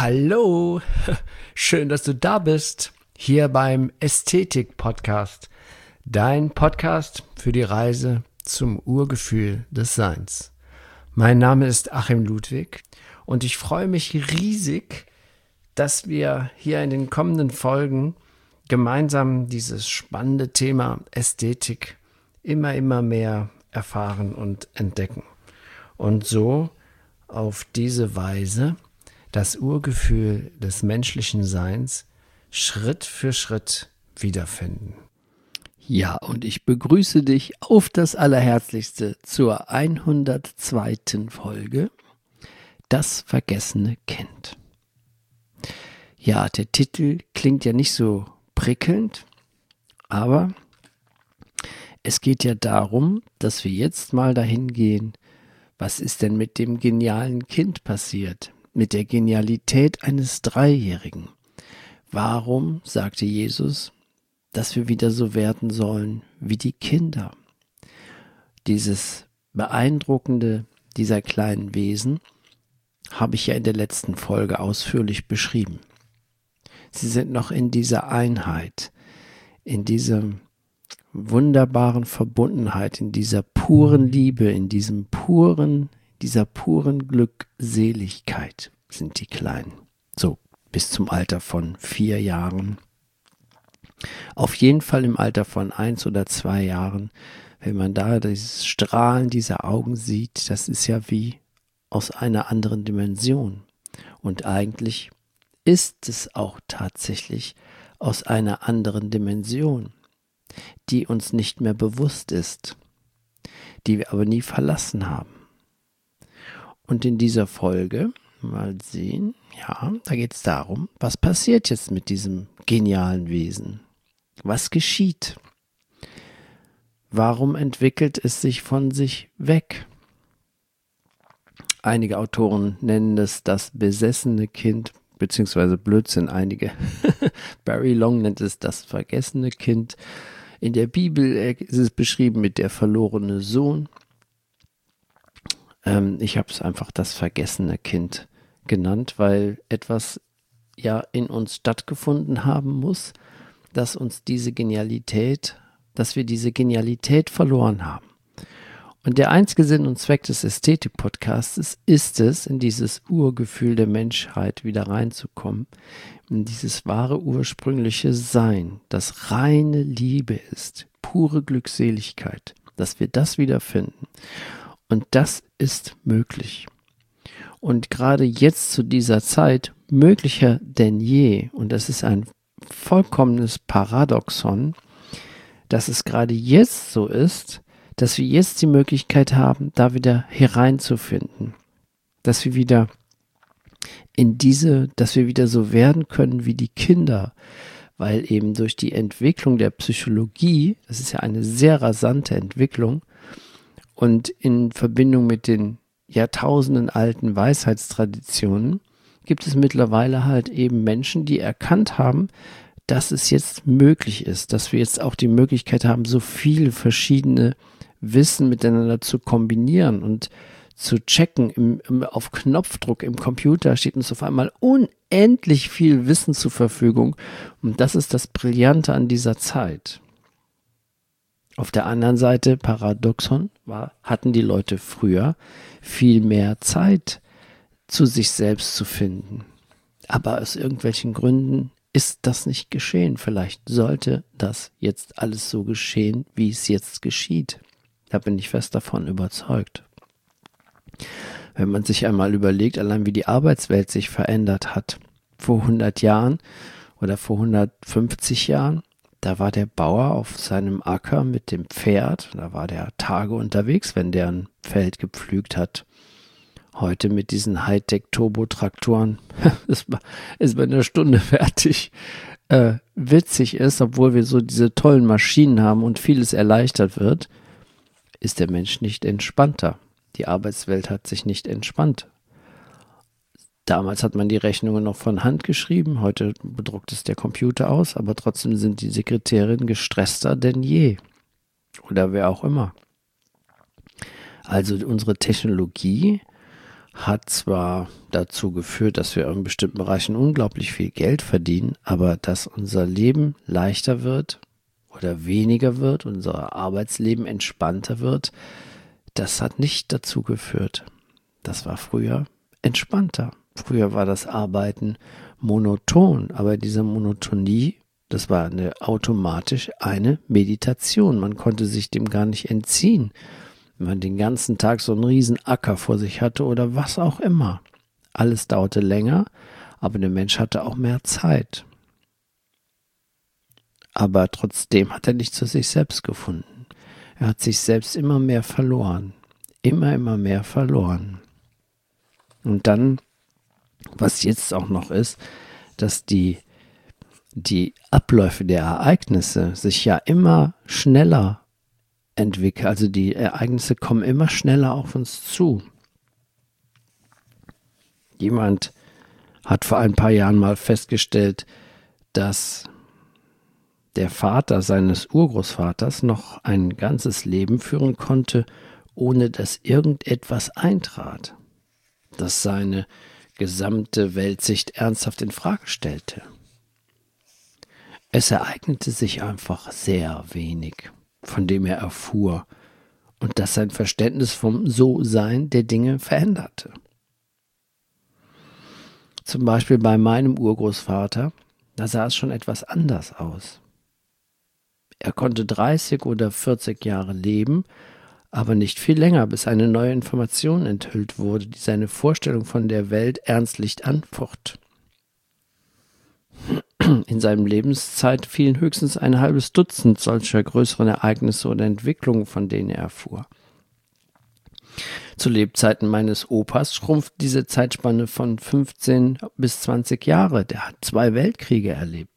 Hallo, schön, dass du da bist, hier beim Ästhetik-Podcast, dein Podcast für die Reise zum Urgefühl des Seins. Mein Name ist Achim Ludwig und ich freue mich riesig, dass wir hier in den kommenden Folgen gemeinsam dieses spannende Thema Ästhetik immer mehr erfahren und entdecken und so auf diese Weise das Urgefühl des menschlichen Seins Schritt für Schritt wiederfinden. Ja, und ich begrüße dich auf das Allerherzlichste zur 102. Folge Das vergessene Kind. Ja, der Titel klingt ja nicht so prickelnd, aber es geht ja darum, dass wir jetzt mal dahin gehen, was ist denn mit dem genialen Kind passiert? Mit der Genialität eines Dreijährigen. Warum sagte Jesus, dass wir wieder so werden sollen wie die Kinder? Dieses Beeindruckende dieser kleinen Wesen habe ich ja in der letzten Folge ausführlich beschrieben. Sie sind noch in dieser Einheit, in dieser wunderbaren Verbundenheit, in dieser puren Liebe, in dieser puren Glückseligkeit sind die Kleinen. So, bis zum Alter von 4 Jahren. Auf jeden Fall im Alter von 1 oder 2 Jahren, wenn man da dieses Strahlen dieser Augen sieht, das ist ja wie aus einer anderen Dimension. Und eigentlich ist es auch tatsächlich aus einer anderen Dimension, die uns nicht mehr bewusst ist, die wir aber nie verlassen haben. Und in dieser Folge, mal sehen, ja, da geht es darum, was passiert jetzt mit diesem genialen Wesen? Was geschieht? Warum entwickelt es sich von sich weg? Einige Autoren nennen es das besessene Kind, beziehungsweise Blödsinn, einige. Barry Long nennt es das vergessene Kind. In der Bibel ist es beschrieben mit der verlorene Sohn. Ich habe es einfach das vergessene Kind genannt, weil etwas ja in uns stattgefunden haben muss, dass wir diese Genialität verloren haben. Und der einzige Sinn und Zweck des Ästhetik-Podcasts ist es, in dieses Urgefühl der Menschheit wieder reinzukommen, in dieses wahre ursprüngliche Sein, das reine Liebe ist, pure Glückseligkeit, dass wir das wiederfinden. Und das ist möglich. Und gerade jetzt zu dieser Zeit möglicher denn je, und das ist ein vollkommenes Paradoxon, dass es gerade jetzt so ist, dass wir jetzt die Möglichkeit haben, da wieder hereinzufinden, dass wir wieder dass wir wieder so werden können wie die Kinder, weil eben durch die Entwicklung der Psychologie, das ist ja eine sehr rasante Entwicklung, und in Verbindung mit den Jahrtausenden alten Weisheitstraditionen gibt es mittlerweile halt eben Menschen, die erkannt haben, dass es jetzt möglich ist, dass wir jetzt auch die Möglichkeit haben, so viele verschiedene Wissen miteinander zu kombinieren und zu checken. Auf Knopfdruck im Computer steht uns auf einmal unendlich viel Wissen zur Verfügung. Und das ist das Brillante an dieser Zeit. Auf der anderen Seite, Paradoxon, hatten die Leute früher viel mehr Zeit, zu sich selbst zu finden. Aber aus irgendwelchen Gründen ist das nicht geschehen. Vielleicht sollte das jetzt alles so geschehen, wie es jetzt geschieht. Da bin ich fest davon überzeugt. Wenn man sich einmal überlegt, allein wie die Arbeitswelt sich verändert hat. Vor 100 Jahren oder vor 150 Jahren, da war der Bauer auf seinem Acker mit dem Pferd, da war der Tage unterwegs, wenn der ein Feld gepflügt hat. Heute mit diesen Hightech-Turbo-Traktoren ist man in einer Stunde fertig. Witzig ist, obwohl wir so diese tollen Maschinen haben und vieles erleichtert wird, ist der Mensch nicht entspannter. Die Arbeitswelt hat sich nicht entspannt. Damals hat man die Rechnungen noch von Hand geschrieben, heute bedruckt es der Computer aus, aber trotzdem sind die Sekretärinnen gestresster denn je. Oder wer auch immer. Also unsere Technologie hat zwar dazu geführt, dass wir in bestimmten Bereichen unglaublich viel Geld verdienen, aber dass unser Leben leichter wird oder weniger wird, unser Arbeitsleben entspannter wird, das hat nicht dazu geführt. Das war früher entspannter. Früher war das Arbeiten monoton, aber diese Monotonie, das war automatisch eine Meditation. Man konnte sich dem gar nicht entziehen, wenn man den ganzen Tag so einen riesen Acker vor sich hatte oder was auch immer. Alles dauerte länger, aber der Mensch hatte auch mehr Zeit. Aber trotzdem hat er nicht zu sich selbst gefunden. Er hat sich selbst immer mehr verloren. Immer mehr verloren. Und dann, was jetzt auch noch ist, dass die Abläufe der Ereignisse sich ja immer schneller entwickeln. Also die Ereignisse kommen immer schneller auf uns zu. Jemand hat vor ein paar Jahren mal festgestellt, dass der Vater seines Urgroßvaters noch ein ganzes Leben führen konnte, ohne dass irgendetwas eintrat, das seine gesamte Weltsicht ernsthaft in Frage stellte. Es ereignete sich einfach sehr wenig, von dem er erfuhr, und das sein Verständnis vom So-Sein der Dinge veränderte. Zum Beispiel bei meinem Urgroßvater, da sah es schon etwas anders aus. Er konnte 30 oder 40 Jahre leben, aber nicht viel länger, bis eine neue Information enthüllt wurde, die seine Vorstellung von der Welt ernstlich anfocht. In seinem Lebenszeit fielen höchstens ein halbes Dutzend solcher größeren Ereignisse oder Entwicklungen, von denen er erfuhr. Zu Lebzeiten meines Opas schrumpft diese Zeitspanne von 15 bis 20 Jahre. Der hat 2 Weltkriege erlebt.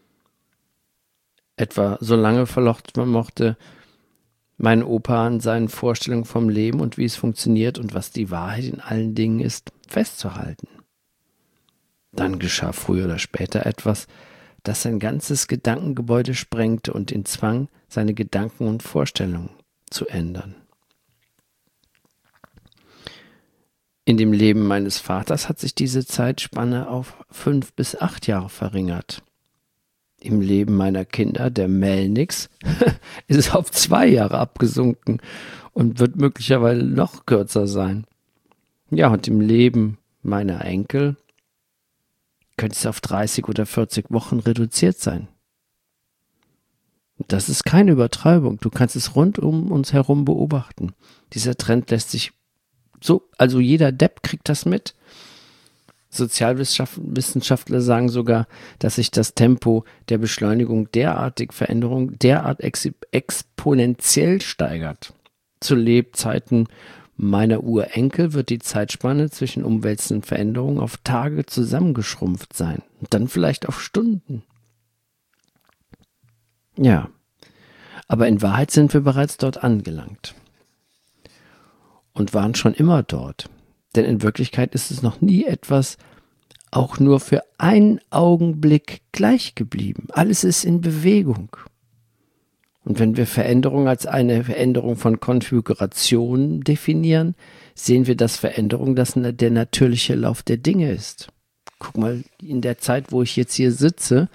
Etwa so lange vermochte mein Opa an seinen Vorstellungen vom Leben und wie es funktioniert und was die Wahrheit in allen Dingen ist, festzuhalten. Dann geschah früher oder später etwas, das sein ganzes Gedankengebäude sprengte und ihn zwang, seine Gedanken und Vorstellungen zu ändern. In dem Leben meines Vaters hat sich diese Zeitspanne auf 5 bis 8 Jahre verringert. Im Leben meiner Kinder, der Melniks, ist es auf 2 Jahre abgesunken und wird möglicherweise noch kürzer sein. Ja, und im Leben meiner Enkel könnte es auf 30 oder 40 Wochen reduziert sein. Das ist keine Übertreibung. Du kannst es rund um uns herum beobachten. Dieser Trend lässt sich also jeder Depp kriegt das mit. Sozialwissenschaftler sagen sogar, dass sich das Tempo der Beschleunigung derartig Veränderung derart exponentiell steigert. Zu Lebzeiten meiner Urenkel wird die Zeitspanne zwischen umwälzenden Veränderungen auf Tage zusammengeschrumpft sein und dann vielleicht auf Stunden. Ja, aber in Wahrheit sind wir bereits dort angelangt und waren schon immer dort. Denn in Wirklichkeit ist es noch nie etwas auch nur für einen Augenblick gleich geblieben. Alles ist in Bewegung. Und wenn wir Veränderung als eine Veränderung von Konfiguration definieren, sehen wir, dass Veränderung der natürliche Lauf der Dinge ist. Guck mal, in der Zeit, wo ich jetzt hier sitze,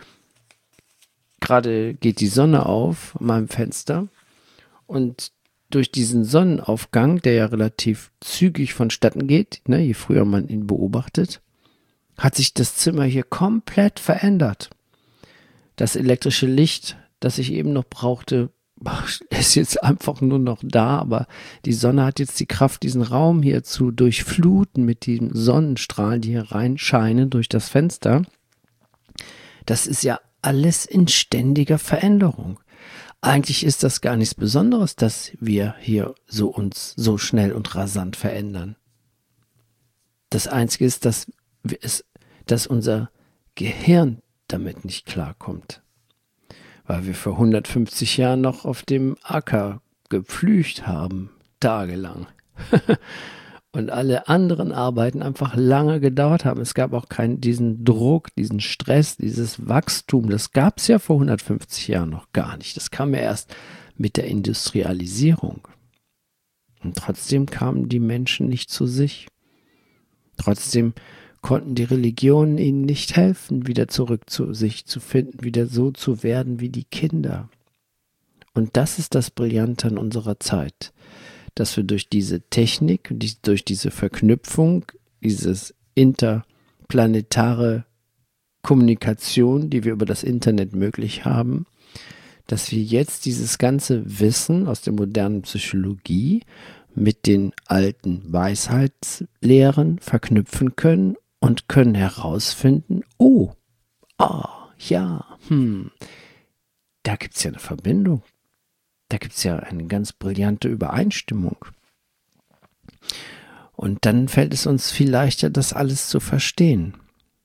gerade geht die Sonne auf an meinem Fenster und durch diesen Sonnenaufgang, der ja relativ zügig vonstatten geht, je früher man ihn beobachtet, hat sich das Zimmer hier komplett verändert. Das elektrische Licht, das ich eben noch brauchte, ist jetzt einfach nur noch da, aber die Sonne hat jetzt die Kraft, diesen Raum hier zu durchfluten mit den Sonnenstrahlen, die hier reinscheinen durch das Fenster. Das ist ja alles in ständiger Veränderung. Eigentlich ist das gar nichts Besonderes, dass wir hier uns so schnell und rasant verändern. Das Einzige ist, dass unser Gehirn damit nicht klarkommt. Weil wir vor 150 Jahren noch auf dem Acker gepflügt haben, tagelang. Und alle anderen Arbeiten einfach lange gedauert haben. Es gab auch diesen Druck, diesen Stress, dieses Wachstum. Das gab es ja vor 150 Jahren noch gar nicht. Das kam ja erst mit der Industrialisierung. Und trotzdem kamen die Menschen nicht zu sich. Trotzdem konnten die Religionen ihnen nicht helfen, wieder zurück zu sich zu finden, wieder so zu werden wie die Kinder. Und das ist das Brillante an unserer Zeit, dass wir durch diese Technik, durch diese Verknüpfung, dieses interplanetare Kommunikation, die wir über das Internet möglich haben, dass wir jetzt dieses ganze Wissen aus der modernen Psychologie mit den alten Weisheitslehren verknüpfen können und können herausfinden, da gibt es ja eine Verbindung. Da gibt es ja eine ganz brillante Übereinstimmung. Und dann fällt es uns viel leichter, das alles zu verstehen.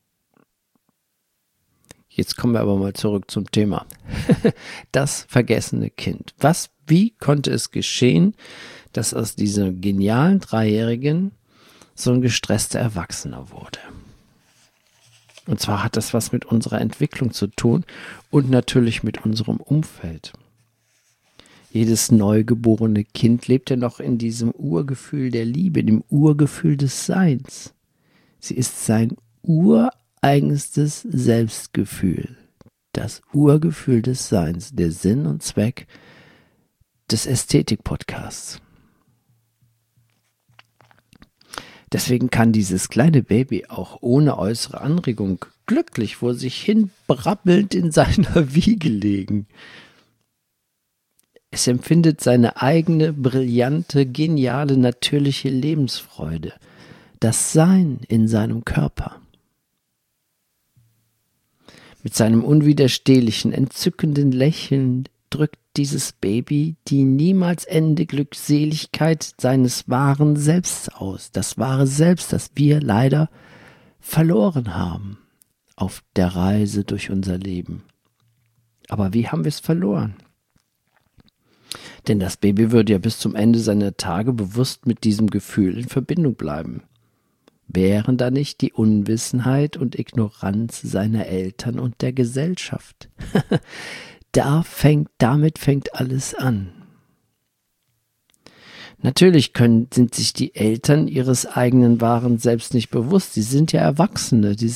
Jetzt kommen wir aber mal zurück zum Thema. Das vergessene Kind. Wie konnte es geschehen, dass aus dieser genialen Dreijährigen so ein gestresster Erwachsener wurde? Und zwar hat das was mit unserer Entwicklung zu tun und natürlich mit unserem Umfeld. Jedes neugeborene Kind lebt ja noch in diesem Urgefühl der Liebe, dem Urgefühl des Seins. Sie ist sein ureigenstes Selbstgefühl, das Urgefühl des Seins, der Sinn und Zweck des Ästhetik-Podcasts. Deswegen kann dieses kleine Baby auch ohne äußere Anregung glücklich vor sich hin brabbelnd in seiner Wiege liegen. Es empfindet seine eigene, brillante, geniale, natürliche Lebensfreude, das Sein in seinem Körper. Mit seinem unwiderstehlichen, entzückenden Lächeln drückt dieses Baby die niemals endende Glückseligkeit seines wahren Selbst aus. Das wahre Selbst, das wir leider verloren haben auf der Reise durch unser Leben. Aber wie haben wir es verloren? Denn das Baby würde ja bis zum Ende seiner Tage bewusst mit diesem Gefühl in Verbindung bleiben. Wären da nicht die Unwissenheit und Ignoranz seiner Eltern und der Gesellschaft? Damit fängt alles an. Natürlich sind sich die Eltern ihres eigenen wahren Selbst nicht bewusst. Die sind ja Erwachsene, die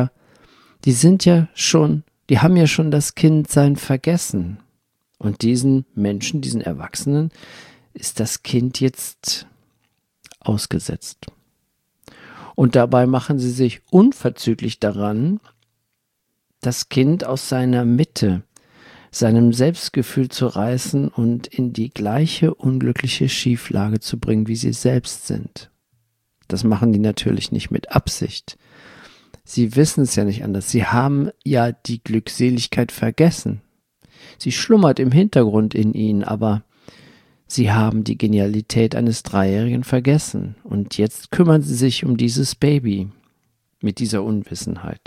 haben ja schon das Kindsein vergessen. Und diesen Menschen, diesen Erwachsenen, ist das Kind jetzt ausgesetzt. Und dabei machen sie sich unverzüglich daran, das Kind aus seiner Mitte, seinem Selbstgefühl zu reißen und in die gleiche unglückliche Schieflage zu bringen, wie sie selbst sind. Das machen die natürlich nicht mit Absicht. Sie wissen es ja nicht anders. Sie haben ja die Glückseligkeit vergessen. Sie schlummert im Hintergrund in ihnen, aber sie haben die Genialität eines Dreijährigen vergessen. Und jetzt kümmern sie sich um dieses Baby mit dieser Unwissenheit.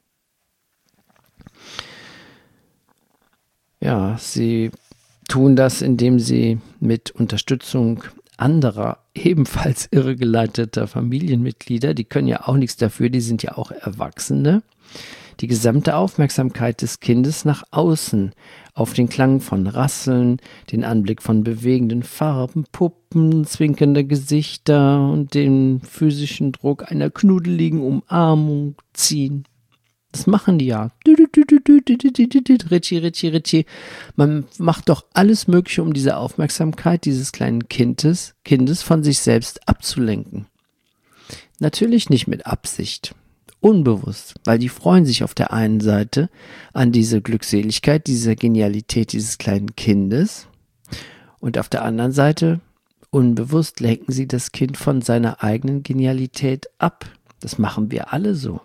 Ja, sie tun das, indem sie mit Unterstützung anderer, ebenfalls irregeleiteter Familienmitglieder, die können ja auch nichts dafür, die sind ja auch Erwachsene, die gesamte Aufmerksamkeit des Kindes nach außen auf den Klang von Rasseln, den Anblick von bewegenden Farben, Puppen, zwinkernde Gesichter und den physischen Druck einer knuddeligen Umarmung ziehen. Das machen die ja. Ritchie. Man macht doch alles Mögliche, um diese Aufmerksamkeit dieses kleinen Kindes von sich selbst abzulenken. Natürlich nicht mit Absicht. Unbewusst, weil die freuen sich auf der einen Seite an diese Glückseligkeit, dieser Genialität dieses kleinen Kindes und auf der anderen Seite unbewusst lenken sie das Kind von seiner eigenen Genialität ab. Das machen wir alle so.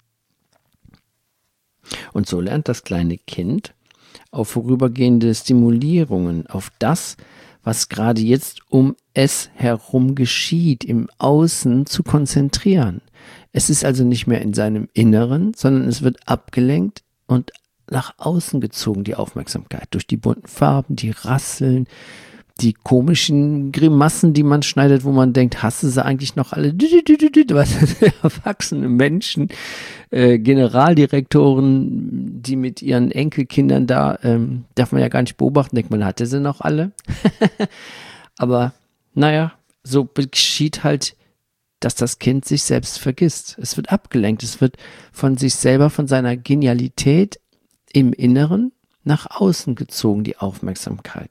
Und so lernt das kleine Kind auf vorübergehende Stimulierungen, auf das, was gerade jetzt um es herum geschieht, im Außen zu konzentrieren. Es ist also nicht mehr in seinem Inneren, sondern es wird abgelenkt und nach außen gezogen, die Aufmerksamkeit, durch die bunten Farben, die Rasseln, die komischen Grimassen, die man schneidet, wo man denkt, hast du sie eigentlich noch alle? Erwachsene Menschen, Generaldirektoren, die mit ihren Enkelkindern da, darf man ja gar nicht beobachten, denkt man, hatte sie noch alle? Aber naja, so geschieht halt dass das Kind sich selbst vergisst. Es wird abgelenkt, es wird von sich selber, von seiner Genialität im Inneren nach außen gezogen, die Aufmerksamkeit.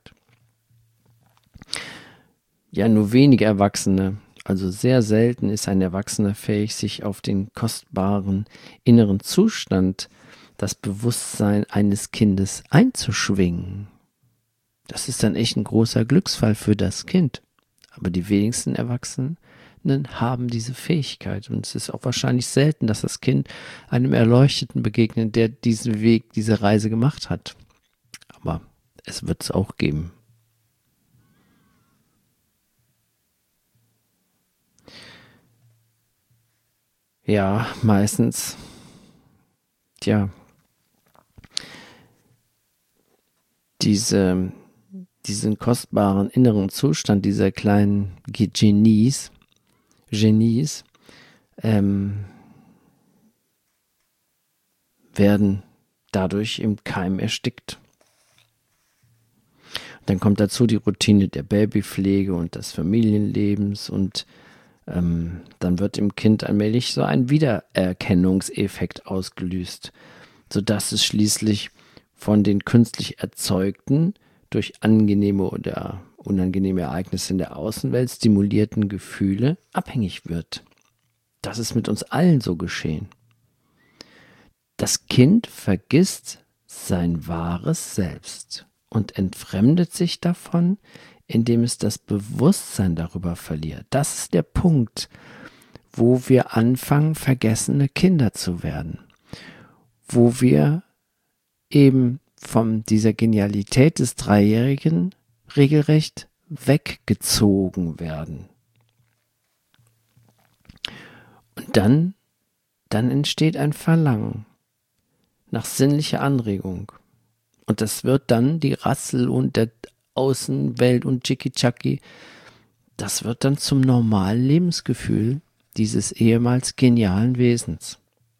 Ja, nur wenige Erwachsene, also sehr selten ist ein Erwachsener fähig, sich auf den kostbaren inneren Zustand, das Bewusstsein eines Kindes einzuschwingen. Das ist dann echt ein großer Glücksfall für das Kind. Aber die wenigsten Erwachsenen haben diese Fähigkeit. Und es ist auch wahrscheinlich selten, dass das Kind einem Erleuchteten begegnet, der diesen Weg, diese Reise gemacht hat. Aber es wird es auch geben. Ja, meistens, diesen kostbaren inneren Zustand dieser kleinen Genies, werden dadurch im Keim erstickt. Dann kommt dazu die Routine der Babypflege und des Familienlebens und dann wird im Kind allmählich so ein Wiedererkennungseffekt ausgelöst, sodass es schließlich von den künstlich erzeugten, durch angenehme oder unangenehme Ereignisse in der Außenwelt stimulierten Gefühle abhängig wird. Das ist mit uns allen so geschehen. Das Kind vergisst sein wahres Selbst und entfremdet sich davon, indem es das Bewusstsein darüber verliert. Das ist der Punkt, wo wir anfangen, vergessene Kinder zu werden. Wo wir eben von dieser Genialität des Dreijährigen regelrecht weggezogen werden. Und dann entsteht ein Verlangen nach sinnlicher Anregung. Und das wird dann die Rassel und der Außenwelt und Tschiki-Tschaki, das wird dann zum normalen Lebensgefühl dieses ehemals genialen Wesens.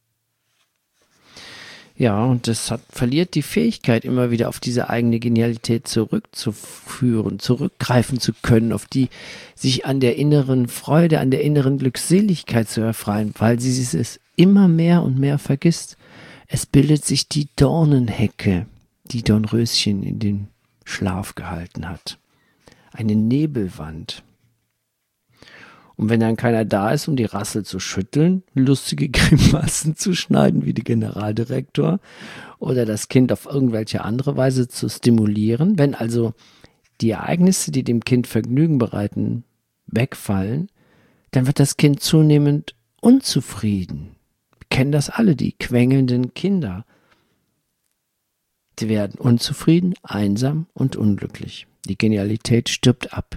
Ja, und es verliert die Fähigkeit, immer wieder auf diese eigene Genialität zurückzuführen, zurückgreifen zu können, auf die sich an der inneren Freude, an der inneren Glückseligkeit zu erfreuen, weil sie es immer mehr und mehr vergisst. Es bildet sich die Dornenhecke, die Dornröschen in den Schlaf gehalten hat. Eine Nebelwand. Und wenn dann keiner da ist, um die Rassel zu schütteln, lustige Grimassen zu schneiden wie der Generaldirektor oder das Kind auf irgendwelche andere Weise zu stimulieren, wenn also die Ereignisse, die dem Kind Vergnügen bereiten, wegfallen, dann wird das Kind zunehmend unzufrieden. Wir kennen das alle, die quengelnden Kinder. Sie werden unzufrieden, einsam und unglücklich. Die Genialität stirbt ab.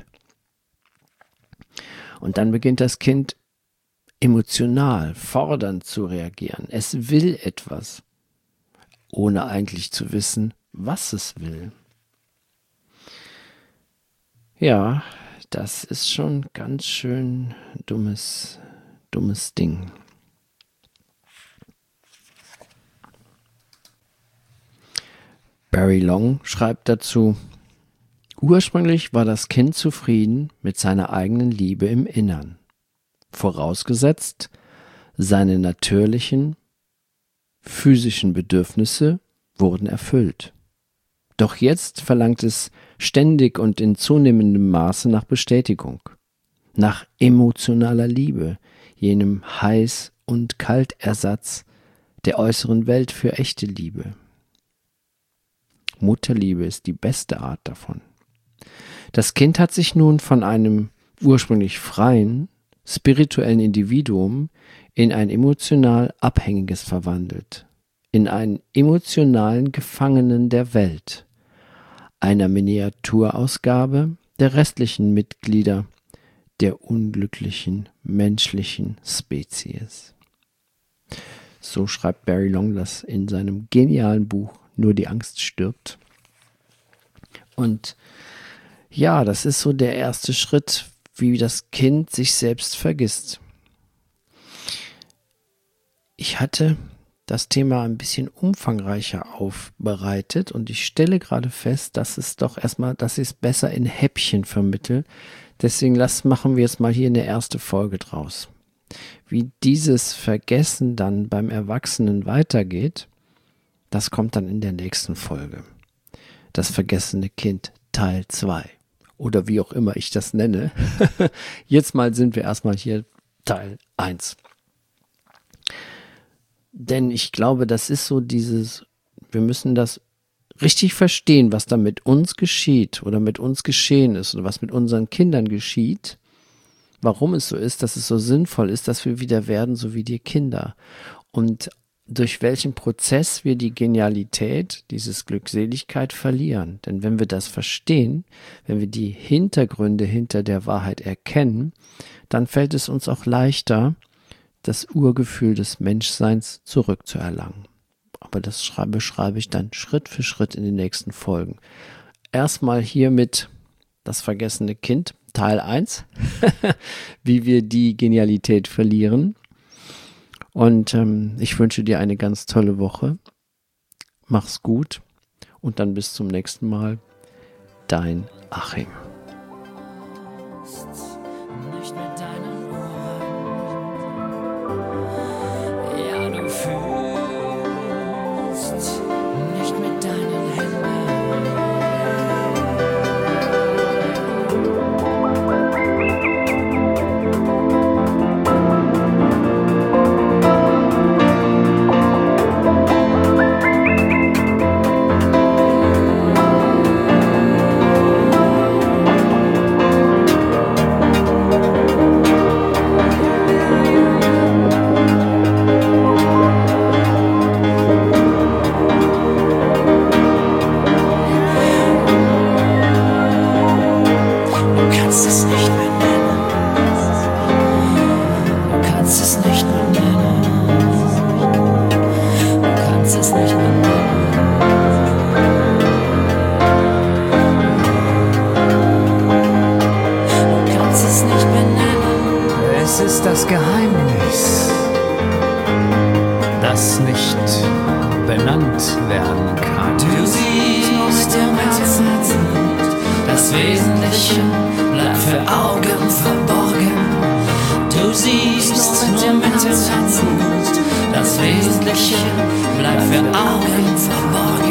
Und dann beginnt das Kind emotional, fordernd zu reagieren. Es will etwas, ohne eigentlich zu wissen, was es will. Ja, das ist schon ganz schön dummes Ding. Barry Long schreibt dazu: Ursprünglich war das Kind zufrieden mit seiner eigenen Liebe im Innern, vorausgesetzt, seine natürlichen, physischen Bedürfnisse wurden erfüllt. Doch jetzt verlangt es ständig und in zunehmendem Maße nach Bestätigung, nach emotionaler Liebe, jenem Heiß- und Kaltersatz der äußeren Welt für echte Liebe. Mutterliebe ist die beste Art davon. Das Kind hat sich nun von einem ursprünglich freien, spirituellen Individuum in ein emotional Abhängiges verwandelt, in einen emotionalen Gefangenen der Welt, einer Miniaturausgabe der restlichen Mitglieder der unglücklichen menschlichen Spezies. So schreibt Barry Long das in seinem genialen Buch Nur die Angst stirbt. Und ja, das ist so der erste Schritt, wie das Kind sich selbst vergisst. Ich hatte das Thema ein bisschen umfangreicher aufbereitet und ich stelle gerade fest, dass ich es besser in Häppchen vermittle. Deswegen machen wir jetzt mal hier eine erste Folge draus. Wie dieses Vergessen dann beim Erwachsenen weitergeht, das kommt dann in der nächsten Folge. Das vergessene Kind Teil 2 oder wie auch immer ich das nenne. Jetzt mal sind wir erstmal hier Teil 1. Denn ich glaube, das ist so wir müssen das richtig verstehen, was da mit uns geschieht oder mit uns geschehen ist oder was mit unseren Kindern geschieht. Warum es so ist, dass es so sinnvoll ist, dass wir wieder werden, so wie die Kinder. Und durch welchen Prozess wir die Genialität, dieses Glückseligkeit verlieren. Denn wenn wir das verstehen, wenn wir die Hintergründe hinter der Wahrheit erkennen, dann fällt es uns auch leichter, das Urgefühl des Menschseins zurückzuerlangen. Aber das beschreibe ich dann Schritt für Schritt in den nächsten Folgen. Erstmal hiermit das vergessene Kind, Teil 1, wie wir die Genialität verlieren. Und ich wünsche dir eine ganz tolle Woche. Mach's gut und dann bis zum nächsten Mal. Dein Achim. Nicht mit deinen Ohren, ja du fühlst, nicht mit deinen Händen. Es ist das Geheimnis, das nicht benannt werden kann. Du siehst im Herzen, das Wesentliche bleibt für Augen verborgen. Du siehst nur mit dem Herzen, das Wesentliche bleibt für Augen verborgen.